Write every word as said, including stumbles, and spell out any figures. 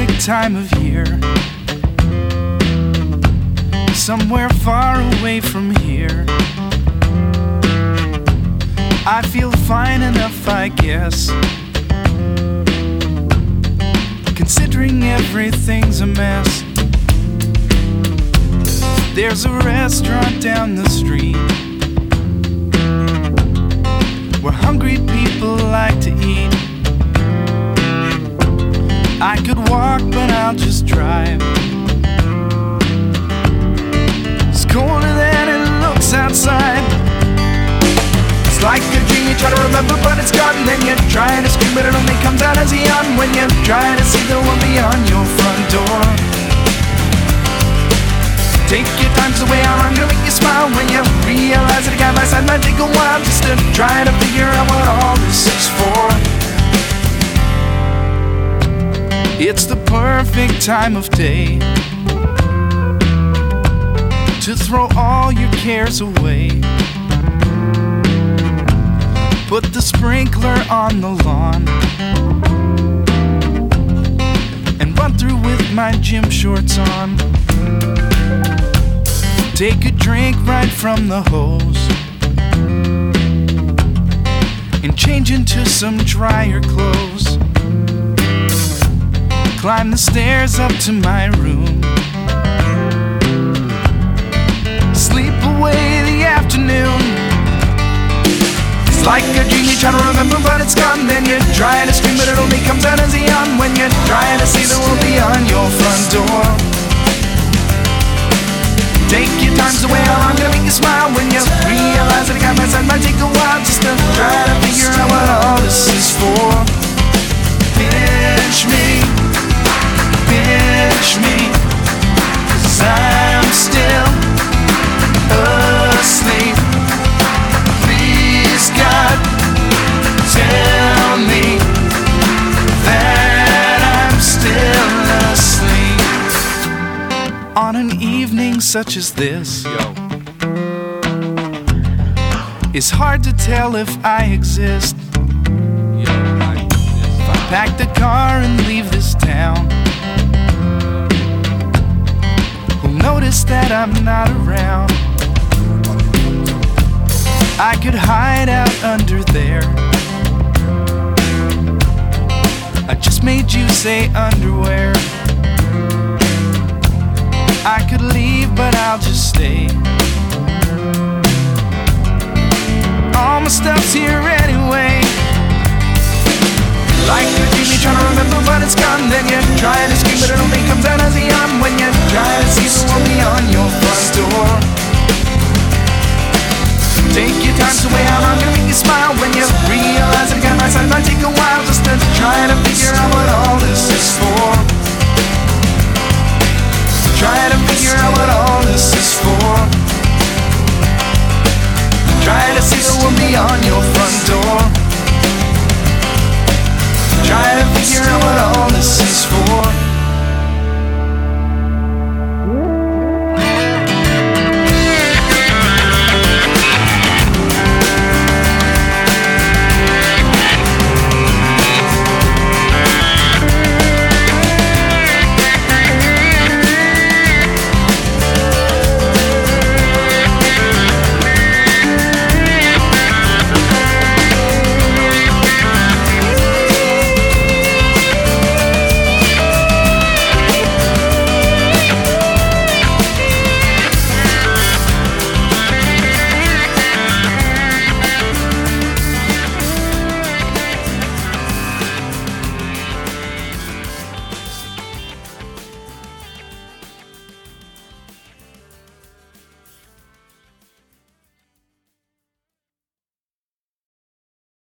perfect time of year, somewhere far away from here. I feel fine enough, I guess, considering everything's a mess. There's a restaurant down the street where hungry people like to eat. I could walk, but I'll just drive. It's colder than it looks outside. It's like a dream you try to remember, but it's gone. Then you try to scream, but it only comes out as a yawn when you try to see the one beyond your front door. Take your time, 'cause the way I'm gonna make you smile when you realize that a guy by side might take a while just to try to figure out what all this is for. It's the perfect time of day to throw all your cares away. Put the sprinkler on the lawn and run through with my gym shorts on. Take a drink right from the hose and change into some drier clothes. Climb the stairs up to my room, sleep away the afternoon. It's like a dream you try to remember, but it's gone. Then you try to scream, but it only comes out as a yawn when you try to see the world beyond your front door. Take your time, 'cause the way I'm gonna make you smile when you realize that a guy by side might take a while just to try to figure out what all this is for. Pinch me, pinch me, 'cause I'm still asleep. Please God, tell me that I'm still asleep. On an evening such as this, Yo. it's hard to tell if I exist. Yo, I If I pack the car and leave this town, who'll notice that I'm not around? I could hide out under there. I just made you say underwear. I could leave, but I'll just stay. All my stuff's here anyway. Like a dream you try to remember, but it's gone. Then you try to scream, but it only comes out as a yawn when you try to see the one beyond your front door. Take your time, 'cause the way I'm gonna make you smile when you realize that a guy by side might take a while just to try to figure out what all this is for. Try to figure out what all this is for. Try to see the one beyond your front door. Try to figure out what all this is for.